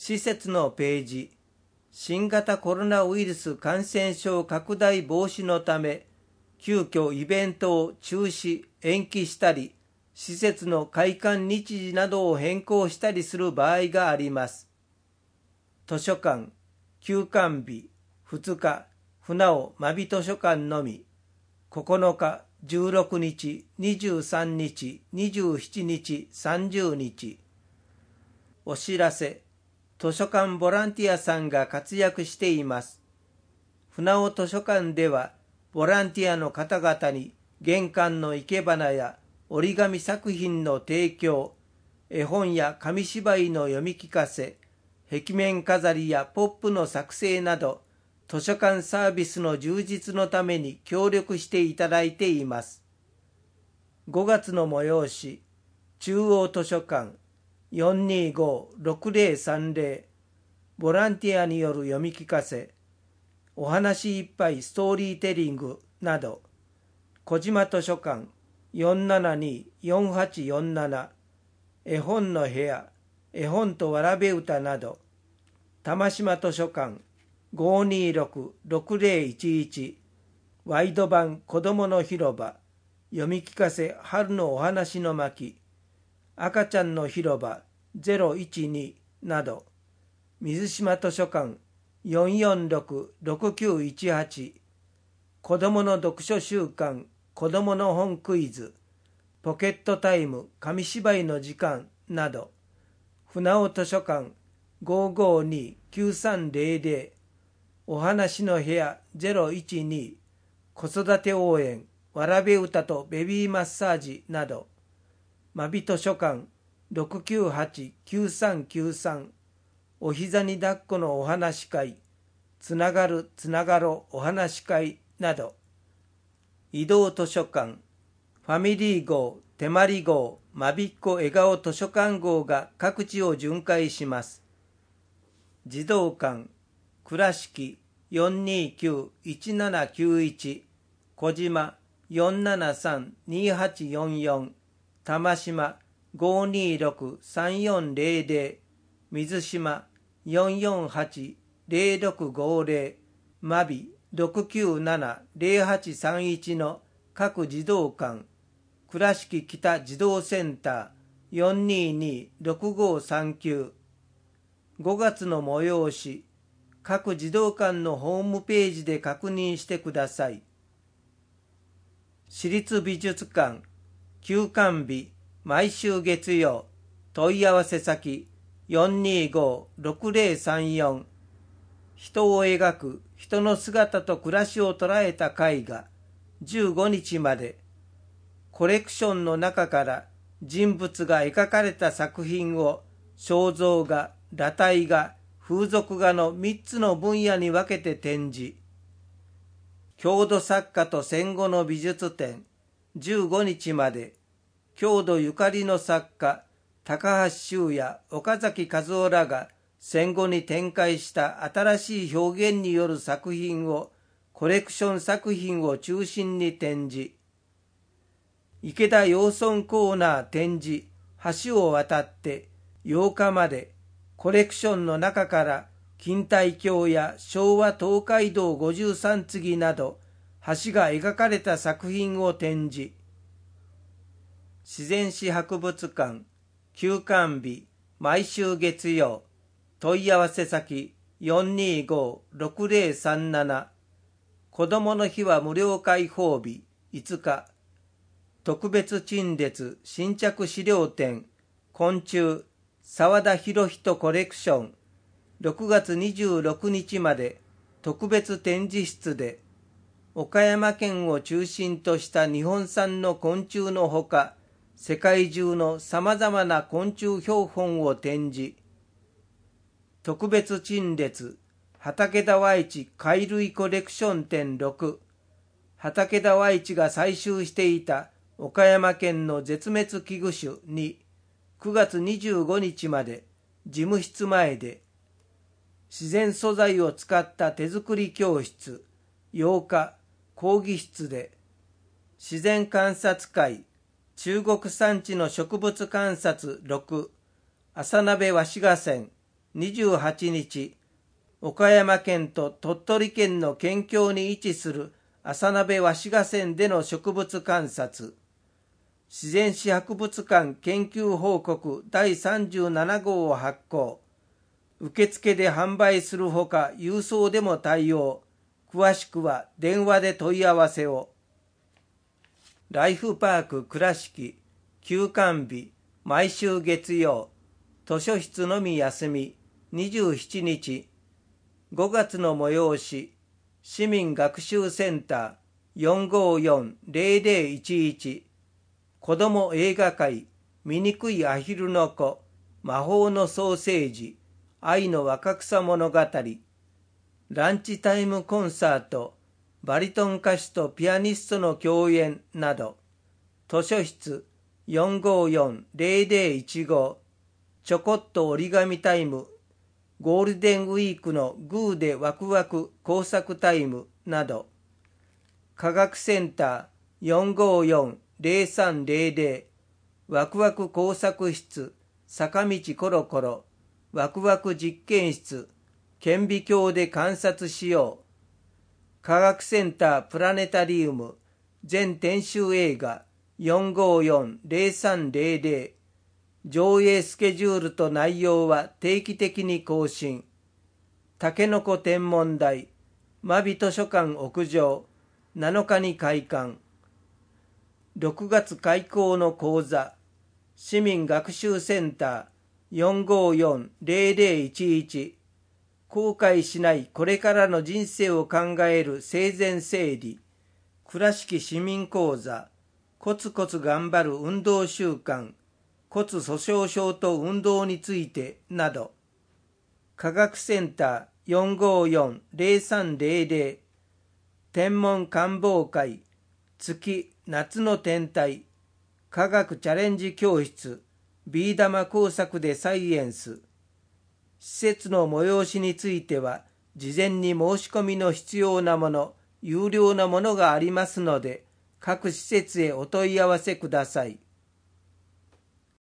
施設のページ、新型コロナウイルス感染症拡大防止のため、急遽イベントを中止・延期したり、施設の開館日時などを変更したりする場合があります。図書館、休館日、2日、船尾真備図書館のみ、9日、16日、23日、27日、30日。お知らせ、図書館ボランティアさんが活躍しています。船尾図書館では、ボランティアの方々に玄関の生け花や折り紙作品の提供、絵本や紙芝居の読み聞かせ、壁面飾りやポップの作成など、図書館サービスの充実のために協力していただいています。5月の催し、中央図書館 425-6030 ボランティアによる読み聞かせ、お話いっぱいストーリーテリングなど、小島図書館 472-4847 絵本の部屋、絵本とわらべ歌など、玉島図書館 526-6011 ワイド版子どもの広場、読み聞かせ春のお話の巻、赤ちゃんの広場012など、水島図書館 446-6918 子どもの読書週間子どもの本クイズ、ポケットタイム紙芝居の時間など、船尾図書館 552-9300 お話の部屋012子育て応援わらべ歌とベビーマッサージなど、真備図書館 698-9393 お膝に抱っこのお話会、つながるつながろうお話会など、移動図書館、ファミリー号、手まり号、まびっこ笑顔図書館号が各地を巡回します。児童館、倉敷 429-1791 小島 473-2844 玉島 526-3400 水島 448-0650 真備 697-0831 の各児童館、倉敷北児童センター 422-6539 5月の催し、各児童館のホームページで確認してください。市立美術館、休館日、毎週月曜、問い合わせ先 425-6034 人を描く人の姿と暮らしを捉えた絵画15日まで、コレクションの中から人物が描かれた作品を肖像画、裸体画、風俗画の3つの分野に分けて展示。郷土作家と戦後の美術展15日まで、郷土ゆかりの作家高橋修也、岡崎和夫らが戦後に展開した新しい表現による作品をコレクション作品を中心に展示。池田養豚コーナー展示橋を渡って8日まで、コレクションの中から錦帯橋や昭和東海道53次など橋が描かれた作品を展示。自然史博物館、休館日、毎週月曜、問い合わせ先 425-6037 子どもの日は無料開放日5日、特別陳列新着資料展昆虫澤田博人コレクション6月26日まで特別展示室で、岡山県を中心とした日本産の昆虫のほか、世界中のさまざまな昆虫標本を展示。特別陳列畠田和一貝類コレクション展6、畠田和一が採集していた岡山県の絶滅危惧種に9月25日まで事務室前で、自然素材を使った手作り教室8日講義室で、自然観察会中国山地の植物観察6、朝鍋和紙河川 28日、岡山県と鳥取県の県境に位置する浅鍋鷲ヶ線での植物観察、自然史博物館研究報告第37号を発行。受付で販売するほか郵送でも対応。詳しくは電話で問い合わせを。ライフパーク倉敷休館日毎週月曜、図書室のみ休み27日、5月の催し、市民学習センター 454-0011 子ども映画会醜いアヒルの子魔法のソーセージ愛の若草物語ランチタイムコンサートバリトン歌手とピアニストの共演など図書室 454-0015 ちょこっと折り紙タイムゴールデンウィークのグーでワクワク工作タイムなど科学センター 454-0300 ワクワク工作室坂道コロコロワクワク実験室顕微鏡で観察しよう科学センタープラネタリウム全編集映画 454-0300 上映スケジュールと内容は定期的に更新。たけのこ天文台真備図書館屋上7日に開館。6月開講の講座市民学習センター 454-0011 後悔しないこれからの人生を考える生前整理倉敷市民講座コツコツ頑張る運動習慣骨粗しょう症と運動についてなど科学センター 454-0300 天文観望会月夏の天体科学チャレンジ教室ビー玉工作でサイエンス施設の催しについては事前に申し込みの必要なもの有料なものがありますので各施設へお問い合わせください。